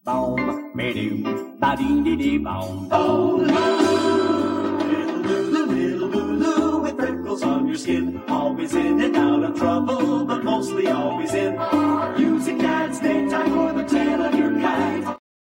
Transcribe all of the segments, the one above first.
Boom, ba-doom, ba-dee-dee-dee-boom. Oh, little Lulu, with freckles on your skin. Always in and out of trouble, but mostly always in. Using dad's daytime for the tail of your kite.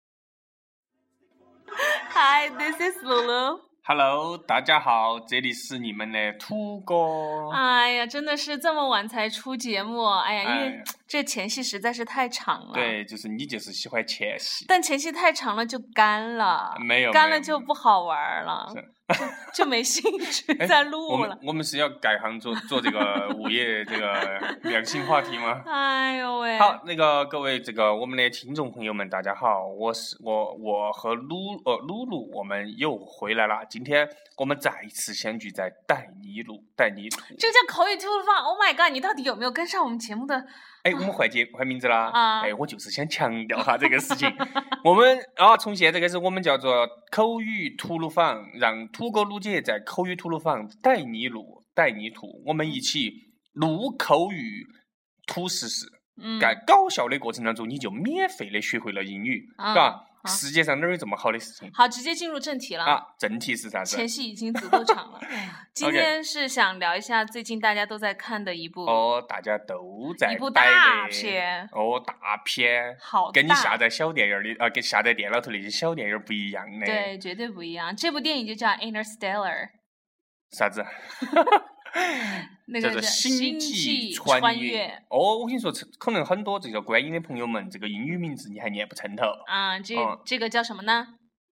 Hi, this is Lulu.Hello， 大家好，这里是你们的土哥。 哎呀，真的是这么晚才出节目，哎呀，因为这前戏实在是太长了。 对，就是你就是喜欢前戏， 但前戏太长了就干了， 没有干了就不好玩了，就没兴趣再录了。 我们是要改行做这个午夜这个两性话题吗？ 哎呦喂！ 好，那个各位我们的听众朋友们，大家好，我和露露，我们又回来了。今天我们再一次相聚在带泥土。 这个叫口语吐鲁番 ，Oh my god！ 你到底有没有跟上我们节目的？ 哎，我们换名字啦！哎，我就是想强调下这个事情。我们从现在开始，我们叫做口语吐鲁番，让土哥鲁姐在口语吐鲁番带你吐，我们一起录口语吐实事。在搞笑的过程当中，你就免费的学会了英语，嘎。世界上哪有这么好的事情？ 好，直接进入正题了。 正题是啥子？ 前戏已经足够长了。今天是想聊一下最近大家都在看的一部大家都在一部大片大片， 好大， 跟你下载小电影的跟下载电脑头那些小电影不一样的。 对，绝对不一样。这部电影就叫 Interstellar。 啥子？ 那个叫做星际穿越。我跟你说，可能很多这个观影的朋友们，这个英语名字你还念不成头啊。这个叫什么呢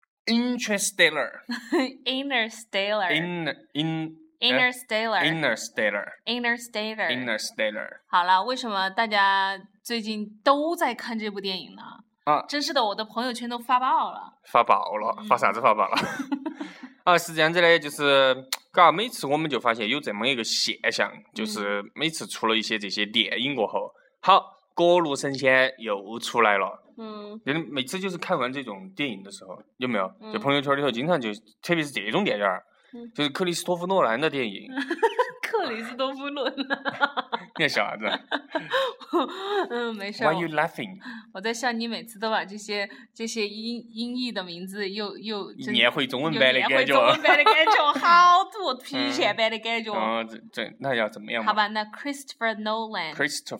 ？Interstellar。Interstellar。 好了，为什么大家最近都在看这部电影呢？真是的，我的朋友圈都发爆了。 发啥子发爆了？是这样子的，就是每次我们就发现有这么一个现象，就是每次出了一些这些电影过后，好，各路神仙又出来了。每次就是看完这种电影的时候，有没有？就朋友圈里头经常就，特别是这种电影，就是克里斯托弗诺兰的电影。 克里斯托弗诺兰， 你在笑啥子？ 没事。 Why are you laughing？ 我在笑你每次都把这些音译的名字又念回中文版的感觉， 好土郫县版的感觉。 那要怎么样？ 好吧，那 Christopher Nolan。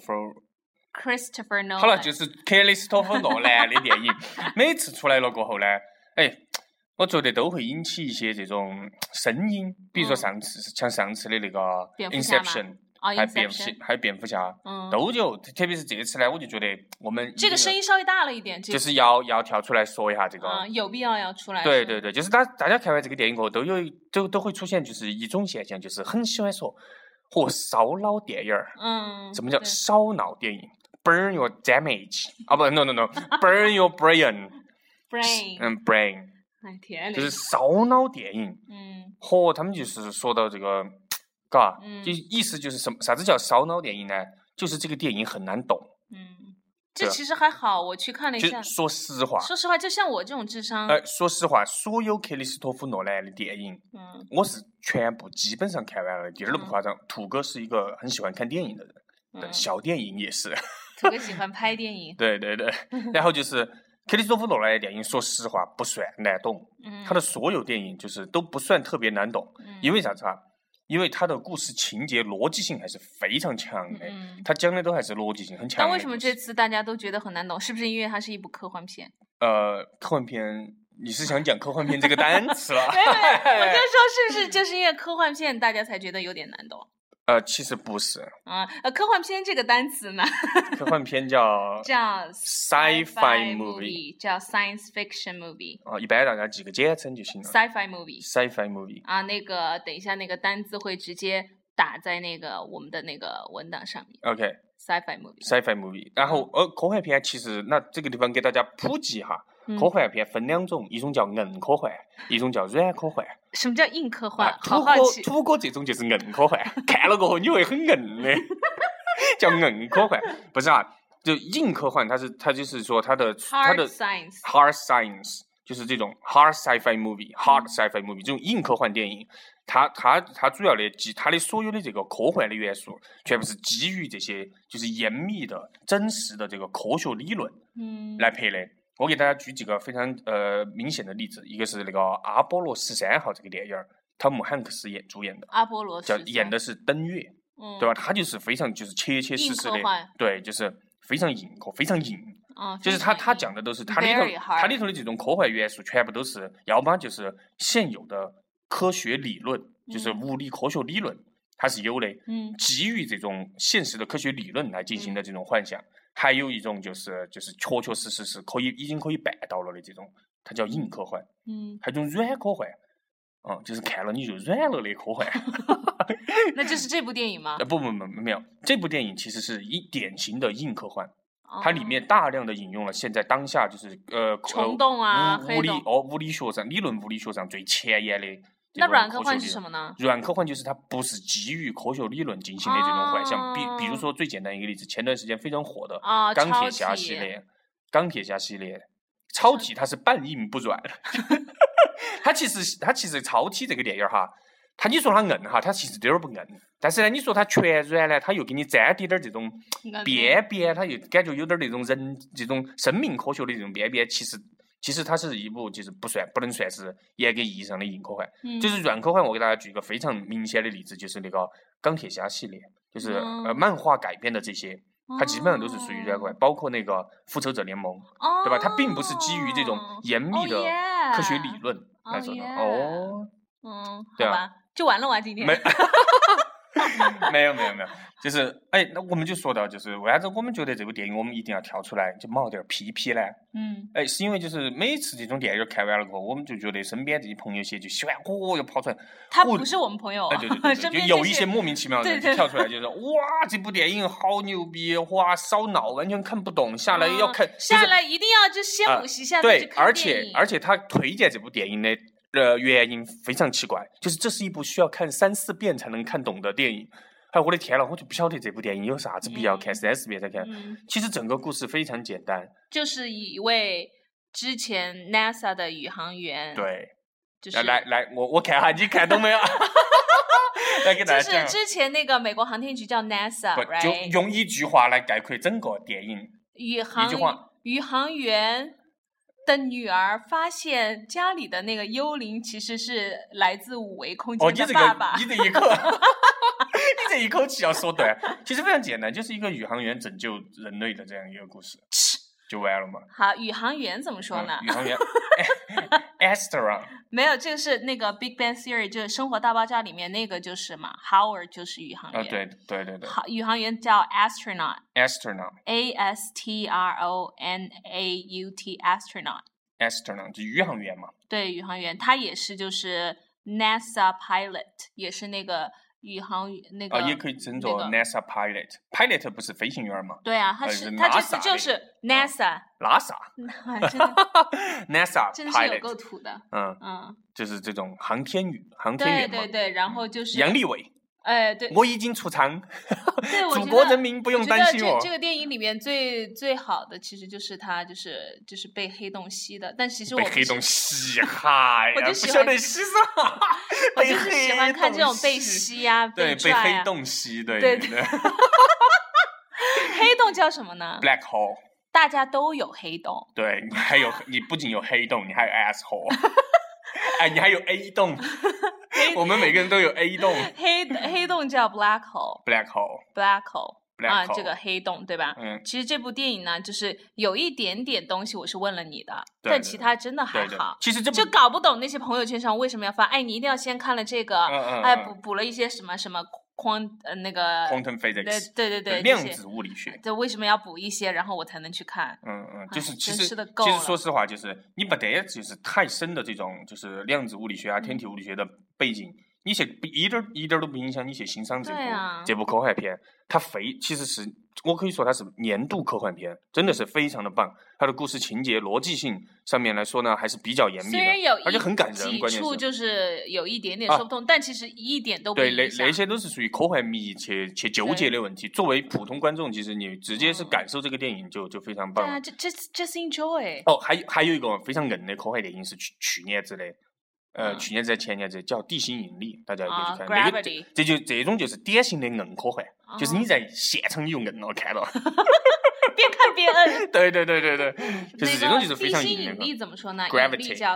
好了，就是克里斯托弗诺兰的电影，每次出来了过后呢，我觉得都会引起一些这种声音，比如说上次的那个 Inception， 还有蝙蝠侠，都有。特别是这次呢，我就觉得我们这个声音稍微大了一点， 就是要跳出来说一下这个， 有必要出来。 对，就是大家看完这个电影后，都会出现就是一种现象，就是很喜欢说烧脑电影。什么叫烧脑电影 ？Burn your damage no，burn your brain。 哎天， 就是烧脑电影。他们就是说到这个，就意思就是啥子叫烧脑电影呢？就是这个电影很难懂。 这其实还好，我去看了一下。 说实话， 就像我这种智商， 说实话，所有克里斯托弗诺兰的电影，我是全部基本上看完了，一点都不夸张。土哥是一个很喜欢看电影的人，小电影也是。 土哥喜欢拍电影。 对，然后就是。克里斯托弗诺兰的电影，说实话不算难懂。他的所有电影就是都不算特别难懂。因为啥子啊？因为他的故事情节逻辑性还是非常强的。他讲的都还是逻辑性很强的。 但为什么这次大家都觉得很难懂？是不是因为它是一部科幻片？ 科幻片，你是想讲科幻片这个单词了？ 我就说是不是就是因为科幻片大家才觉得有点难懂？ 其实不是。 科幻片这个单词呢？ 科幻片叫 sci-fi movie， 叫 science fiction movie。 一般大家记个简称就行了。 sci-fi movie。 那个等一下那个单字会直接打在那个我们的那个文档上面。 OK。sci-fi movie。 然后科幻片其实那这个地方给大家普及一下。科幻片分两种，一种叫硬科幻，一种叫软科幻。 什么叫硬科幻？ 土哥这种就是硬科幻，看了过后你会很硬的，叫硬科幻。不是就硬科幻，它就是说它的 hard science 就是这种 hard sci-fi movie 这种硬科幻电影，它主要的它的所有的这个科幻的元素，全部是基于这些就是严密的、真实的这个科学理论来拍的。 我给大家举几个非常明显的例子，一个是那个《阿波罗13号》这个电影，汤姆汉克斯主演的。 阿波罗演的是登月，对吧？他就是非常就是切实的，对，就是非常硬核，非常硬。就是他讲的都是他里头的这种科幻元素，全部都是要么就是现有的科学理论，就是物理科学理论，它是有的，基于这种现实的科学理论来进行的这种幻想。还有一种就是确实是已经可以办到了的这种，它叫硬科幻。还有一种软科幻，就是看了你就软了的科幻。 那就是这部电影吗？ 不，没有，这部电影其实是典型的硬科幻。它里面大量的引用了现在当下就是虫洞啊， 物理学上理论物理学上最前沿的。 那软科幻是什么呢？ 软科幻就是它不是基于科学理论进行的这种幻想，比如说最简单一个例子，前段时间非常火的钢铁侠系列，超体它是半硬不软。它其实超体这个电影哈，你说它硬哈，它其实一点儿不硬，但是呢，你说它全软呢，它又给你沾滴点这种边边，它又感觉有点那种这种生命科学的这种边边，其实它是一部就是不能算是严格意义上的硬科幻，就是软科幻。我给大家举一个非常明显的例子，就是那个钢铁侠系列，就是漫画改编的这些，它基本上都是属于软科幻，包括那个复仇者联盟，对吧？它并不是基于这种严密的科学理论来做的。对吧？ 就完了哇，今天没有，就是那我们就说到，就是为啥子我们觉得这部电影我们一定要跳出来就冒点屁屁呢？是因为就是每次这种电影看完了过后，我们就觉得身边这些朋友些就喜欢又跑出来， 他不是我们朋友， 对，就有一些莫名其妙的人就跳出来，就说哇这部电影好牛逼，哇烧脑，完全看不懂，下来要看， 下来一定要就先补习一下， 对，而且他推荐这部电影的原因非常奇怪，就是这是一部需要看3-4遍才能看懂的电影。我的天了，我就不晓得这部电影有啥子必要看3-4遍才看。其实整个故事非常简单， 就是一位之前 NASA 的宇航员， 对， 就是来，我看下你看懂没有？来给大家讲， 就是之前那个美国航天局叫 NASA， 就用一句话来概括整个电影。宇航员的女儿发现家里的那个幽灵其实是来自5维空间的爸爸。 你这一口气要说对，其实非常简单，就是一个宇航员拯救人类的这样一个故事，就完了嘛。 好，宇航员怎么说呢？ 宇航员，astronaut。 没有，这个是那个 Big Bang Theory， 就是《生活大爆炸》里面那个就是嘛 ，Howard 就是宇航员。 对。 好，宇航员叫 astronaut。astronaut，astronaut 就宇航员嘛。 对，宇航员，他也是就是 NASA pilot， 也是那个宇航那个。 也可以称作 NASA pilot。pilot 不是飞行员吗？ 对啊，他这次就是 NASA。真的 NASA 真是有够土的。 就是这种航天员嘛。 对，然后就是杨利伟。 对， 我已经出舱， 祖国人民不用担心我。 这个电影里面最好的其实就是他就是被黑洞吸的，但其实被黑洞吸嗨， 我就不晓得吸啥， 我就是喜欢看这种被吸啊， 对，被黑洞吸，对。 黑洞叫什么呢 ？Black hole。 大家都有黑洞。 对，你不仅有黑洞，你还有 asshole。你还有 A 洞。我们每个人都有 A 洞。 黑洞叫 black hole。black hole。这个黑洞对吧？其实这部电影呢，就是有一点点东西我是问了你的，但其他真的还好。 其实就搞不懂那些朋友圈上为什么要发，你一定要先看了这个，补了一些什么那个 quantum physics， 对， 量子物理学。 这为什么要补一些，然后我才能去看？ 就是其实说实话，就是你不得就是太深的这种就是量子物理学啊、天体物理学的背景，你去一点都不影响你去欣赏这部科幻片。它其实是我可以说它是年度科幻片，真的是非常的棒。它的故事情节、逻辑性上面来说呢，还是比较严密的， 虽然有而且很感人。关键是就是有一点点说不通，但其实一点都不影响。 对，那些都是属于科幻迷去纠结的问题。作为普通观众，其实你直接是感受这个电影就非常棒。 对啊，just enjoy。 还有一个非常硬的科幻电影是去年子的。去年在前年子叫《地心引力》，大家也可以去看。 Gravity。 这种就是典型的硬科幻，就是你在现场你就硬了看到。 边看边摁。 对，就是这种就是非常地心引力怎么说呢 ？Gravity 叫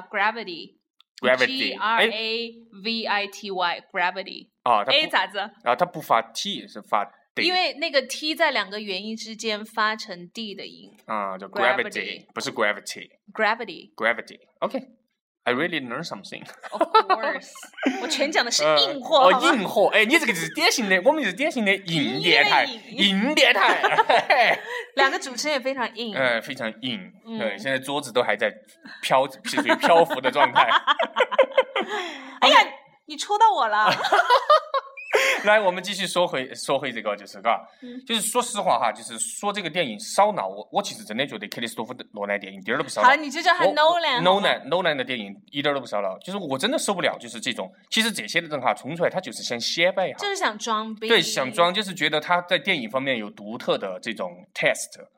gravity。Gravity。A 咋子？ 它不发 T 是发 D， 因为那个 T 在两个元音之间发成 D 的音。 叫 gravity， 不是 gravity。Gravity。OK。I really learn something. Of course， 我全讲的是硬货。 硬货，你这个就是典型的，我们就是典型的硬电台，硬电台。 两个主持人也非常硬。 非常硬。对，现在桌子都还在属于漂浮的状态。 哎呀，你戳到我了。 来，我们继续说回这个，就是就是说实话哈，就是说这个电影烧脑，我其实真的觉得克里斯托弗诺兰电影一点都不烧脑。 好，你就叫他 Nolan 的电影一点都不烧脑，就是我真的受不了，就是这种，其实这些的人哈冲出来，他就是想显摆哈， 就是想装逼， 对，想装，就是觉得他在电影方面有独特的这种 taste，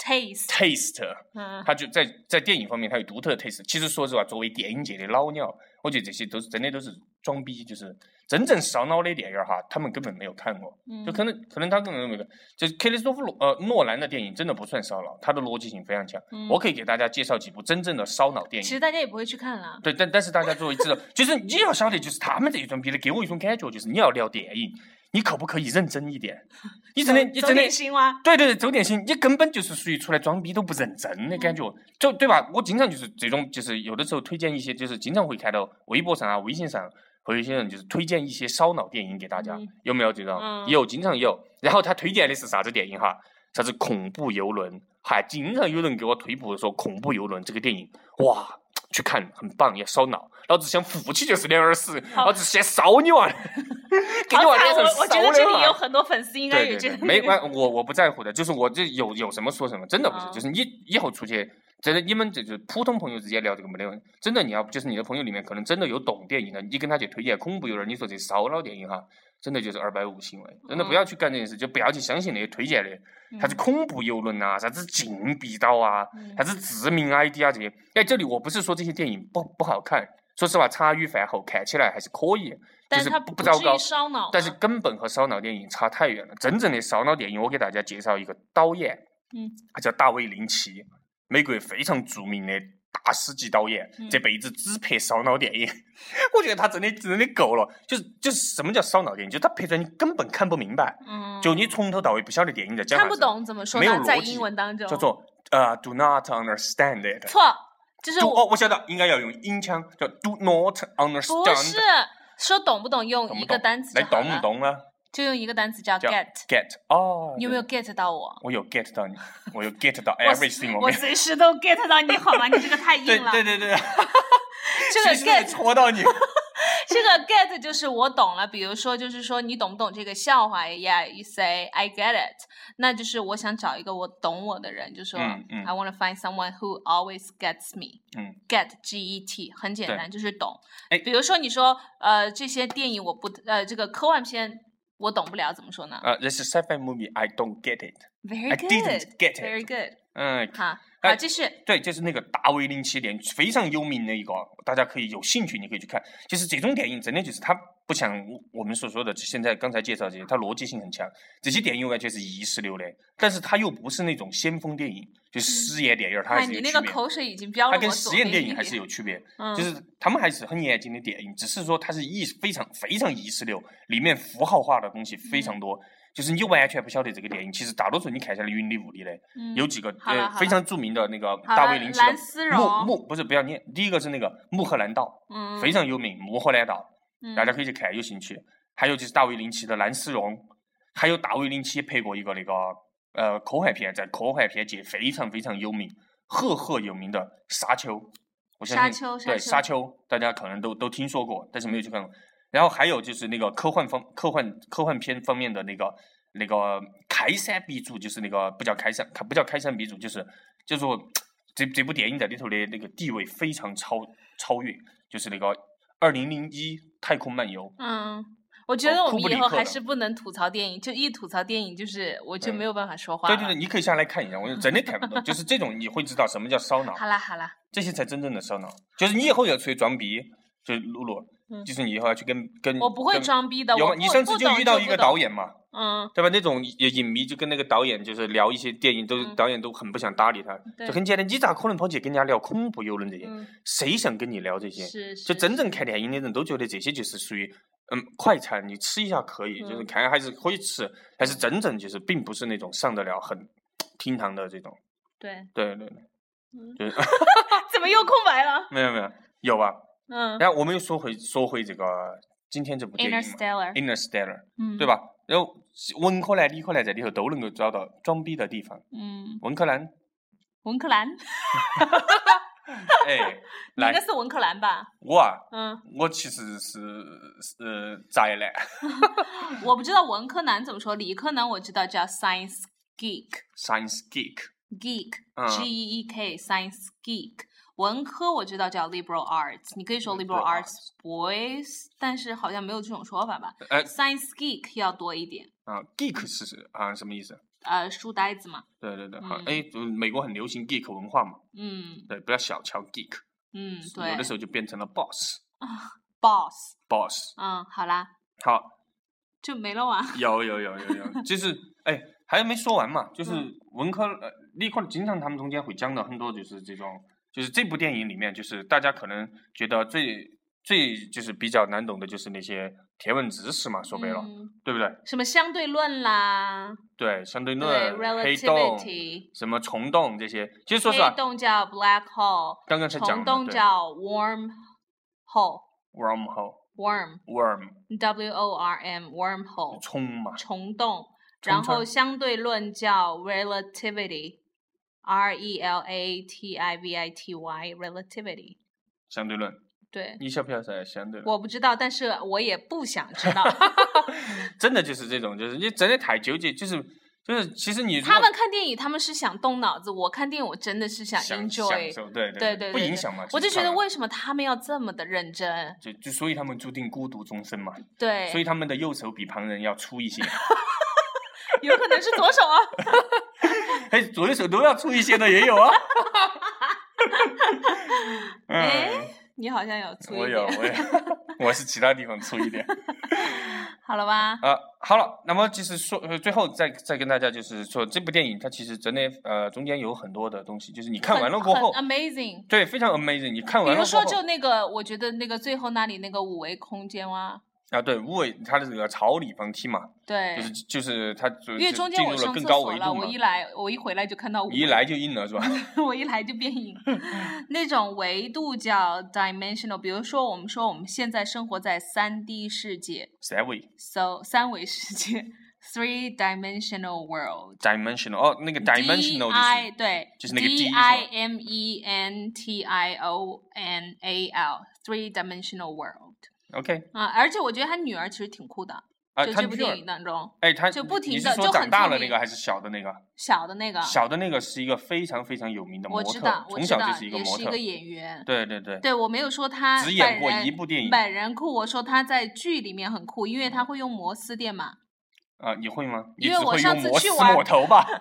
他就在电影方面他有独特的 taste。其实说实话，作为电影界的老鸟，我觉得这些都是真的都是装逼，就是真正烧脑的电影哈，他们根本没有看过，就可能他根本没有看。就是克里斯托弗诺兰的电影真的不算烧脑，他的逻辑性非常强。我可以给大家介绍几部真正的烧脑电影。 其实大家也不会去看啦。 对，但是大家作为知道，就是你要晓得，就是他们这一装逼的，给我一种感觉，就是你要聊电影，你可不可以认真一点？你真的走点心吗？ 对，走点心，你根本就是属于出来装逼都不认真的感觉，就对吧？我经常就是这种，就是有的时候推荐一些，就是经常会看到微博上啊、微信上，会有一些人就是推荐一些烧脑电影给大家，有没有这种？有，经常有。然后他推荐的是啥子电影哈？啥子恐怖游轮？还经常有人给我推播说恐怖游轮这个电影，哇，去看很棒，要烧脑。老子想扶起就是220，老子先烧你完，给你往脸上烧。 我觉得这里有很多粉丝应该也觉得没关，我不在乎的，就是我这有什么说什么，真的不是，就是你以后出去，真的你们就是普通朋友之间聊这个没得问题，真的你要就是你的朋友里面可能真的有懂电影的，你跟他去推荐恐怖游轮，你说这烧脑电影哈，真的就是250行为，真的不要去干这件事，就不要去相信那些推荐的，啥子恐怖游轮啊，啥子禁闭岛啊，啥子致命 ID 啊这些。这里我不是说这些电影不好看。说实话，茶余饭后看起来还是可以， 但是它不糟糕。 烧脑， 但是根本和烧脑电影差太远了。真正的烧脑电影，我给大家介绍一个导演，他叫大卫林奇，美国非常著名的大师级导演，这辈子只拍烧脑电影。我觉得他真的够了。就是什么叫烧脑电影？就是他拍出来你根本看不明白，就你从头到尾不晓得电影在讲啥子， 看不懂怎么说呢？没有逻辑，在英文当中叫做do not understand it。 错。就是我晓得应该要用音腔，叫 do not understand。 不是说懂不懂，用一个单词就好了。 来懂不懂啊？ 就用一个单词叫 get。 哦， 你有没有 get 到我？ 我有 get 到你，我有 get 到 everything。 我随时都 get 到你，好吗？你这个太硬了。 对。 这个 get 戳到你。 这个 get 就是我懂了，比如说就是说你懂不懂这个笑话 ？Yeah, you say I get it。那就是我想找一个我懂我的人，就说I want to find someone who always gets me。get G-E-T 很简单，就是懂。比如说你说这些电影我不这个科幻片我懂不了，怎么说呢 ？This is sci-fi movie. I don't get it. Very good. I didn't get it. Very good. 好，继续。 对，这是那个大卫林奇电影，非常有名的一个，大家可以有兴趣，你可以去看。就是这种电影，真的就是它不像我们所说的，现在刚才介绍这些，它逻辑性很强。这些电影完全是意识流的，但是它又不是那种先锋电影，就是实验电影，它还是有区别。 你那个口水已经飙了， 它跟实验电影还是有区别，就是他们还是很严谨的电影，只是说它是非常意识流，里面符号化的东西非常多。就是你完全不晓得这个电影，其实大多数你看下来云里雾里的，有几个非常著名的那个大卫林奇的蓝丝绒不是不要念，第一个是那个穆赫兰道，非常有名，穆赫兰道，大家可以去看，有兴趣。还有就是大卫林奇的蓝丝绒，还有大卫林奇拍过一个那个科幻片，在科幻片界非常非常有名、赫有名的沙丘，我相信对沙丘大家可能都听说过，但是没有去看过。然后还有就是那个科幻片方面的那个开山鼻祖，就是那个不叫开山鼻祖，就是说这部电影在里头的那个地位非常超越，就是那个2001太空漫游。 我觉得我们以后还是不能吐槽电影，就一吐槽电影就是我就没有办法说话了。 对，你可以下来看一下，我真的看不懂，就是这种你会知道什么叫烧脑。 好啦， 这些才真正的烧脑，就是你以后要出去装逼，就露露。 就是你以后要去跟我不会装逼的。 有吗？你上次就遇到一个导演嘛，对吧？那种影迷就跟那个导演就是聊一些电影，导演都很不想搭理他，就很简单，你咋可能跑去跟人家聊恐怖游轮这些？谁想跟你聊这些？就真正看电影的人都觉得这些就是属于快餐，你吃一下可以，就是看还是可以吃，但是真正就是并不是那种上得了很厅堂的这种。对，就是怎么又空白了？ 没有有吧？然后我们又说回这个今天这部电影嘛 Interstellar， 对吧？然后文科男、理科男在里头都能够找到装逼的地方。文科男。哎， 你应该是文科男吧？ 我其实是宅男。 我不知道文科男怎么说，理科男我知道叫 science geek。Geek G-E-E-K science geek。文科我知道叫 liberal arts， 你可以说 liberal arts boys， 但是好像没有这种说法吧？Science geek 要多一点。 geek 是什么意思？ 书呆子嘛。对， 好，美国很流行 geek 文化嘛。对，不要小瞧 geek。对，有的时候就变成了 boss。 好啦。 好， 就没了吗？ 有，就是还没说完嘛，就是文科理科经常他们中间会讲到很多就是这种。就是这部电影里面，就是大家可能觉得最就是比较难懂的，就是那些天文知识嘛，说白了，对不对？ 什么相对论啦， 对，相对论、黑洞、什么虫洞这些，其实说实话， 黑洞叫 black hole， 刚刚才讲虫洞叫 wormhole， wormhole， 虫嘛， 虫洞，然后相对论叫 relativity。relativity， 相对论。对，你晓不晓得啥相对论？我不知道，但是我也不想知道。真的就是这种，就是你真的太纠结，就是其实你他们看电影，他们是想动脑子，我看电影我真的是想 enjoy， 享受，对，不影响嘛。我就觉得为什么他们要这么的认真？就所以他们注定孤独终生嘛。对，所以他们的右手比旁人要粗一些。有可能是左手啊。左右手都要粗一些的也有啊。你好像有粗一点。我有，我是其他地方粗一点。好了吧？好了，那么其实说最后再跟大家就是说，这部电影它其实真的中间有很多的东西，就是你看完了过后很 amazing， 对，非常 amazing。你看完了过后，比如说就那个，我觉得那个最后那里那个五维空间啊。对，五维它的这个超立方体嘛，对，就是它因为中间我上厕所了，我一回来就看到一来就硬了是吧？我一来就变硬。那种维度叫 dimensional， 比如说我们现在生活在3D 世界，三维世界 ，three dimensional world。dimensional 那个 dimensional 就是对，就是那个 dimensional，three dimensional world。OK 而且我觉得他女儿其实挺酷的，就这部电影当中，他就不停的，你是说长大了那个还是小的那个？小的那个是一个非常非常有名的模特，我知道，从小就是一个模特，也是一个演员。对，我没有说他只演过一部电影，本人酷，我说他在剧里面很酷，因为他会用摩斯电码。你会吗？因为我上次去玩抹头吧。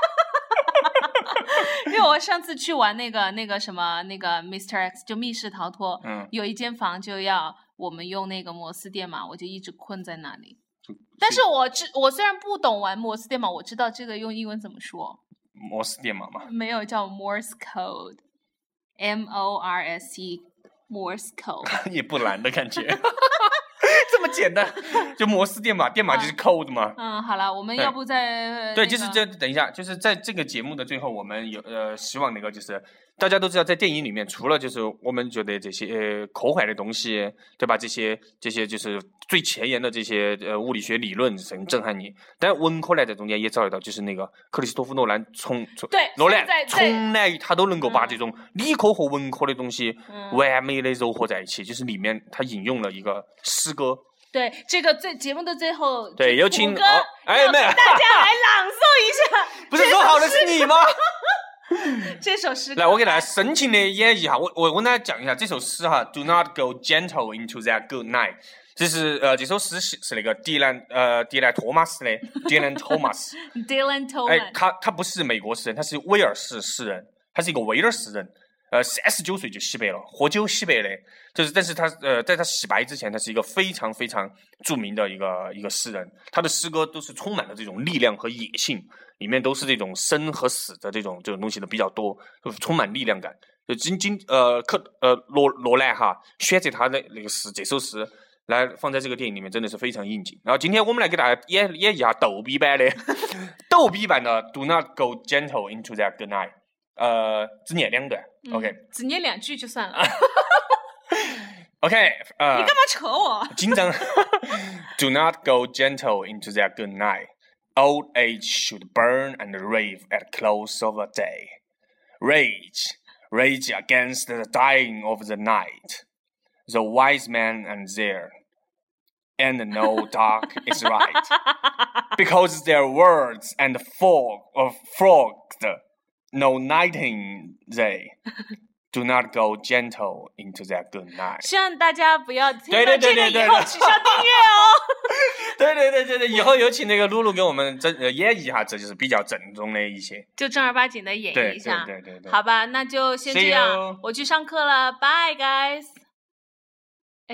因为我上次去玩那个什么那个 Mr. X 就密室逃脱，有一间房就要我们用那个摩斯电码，我就一直困在那里。但是我虽然不懂玩摩斯电码，我知道这个用英文怎么说。摩斯电码吗？没有，叫 Morse code，M-O-R-S-E Morse code。也不难的感觉。这么简单，就摩斯电码，电码就是 code 嘛。好了，我们要不再对，就是这等一下，就是在这个节目的最后，我们有希望那个就是大家都知道，在电影里面，除了就是我们觉得这些科幻的东西，对吧？这些就是最前沿的这些物理学理论很震撼你，但文科呢在中间也找得到，就是那个克里斯托弗诺兰从来他都能够把这种理科和文科的东西完美的糅合在一起，就是里面他引用了一个诗歌。对，这个节目的最后，对，有请大家来朗诵一下。不是说好的是你吗？这首诗来，我给大家深情的演绎哈。我跟大家讲一下这首诗哈。Do not go gentle into that good night。这是这首诗是那个迪兰托马斯的 Dylan Thomas。Dylan Thomas。他不是美国诗人，他是威尔士诗人，他是一个威尔士人。 39岁就洗白了，喝酒洗白的。但是他在他洗白之前，他是一个非常非常著名的一个诗人，他的诗歌都是充满了这种力量和野性，里面都是这种生和死的这种东西的比较多，充满力量感。就罗兰哈选择他的那个这首诗来放在这个电影里面，真的是非常应景。然后今天我们来给大家演一下逗比版的Do Not Go Gentle Into That Good Night， 只念2段，OK， 只念2句就算了。 OK， 你干嘛扯我？ 紧张。Do not go gentle into that good night. Old age should burn and rave at close of a day. Rage against the dying of the night. The wise man and there, and no dark is right. Because their words and frogged, no nighting they.Do not go gentle into that good night. 希望大家不要听到这个以后取消订阅哦。 对，以后有请那个露露给我们演绎一下，这就是比较正宗的一些， 就正儿八经的演绎一下。 对。 好吧，那就先这样，我去上课了，Bye guys。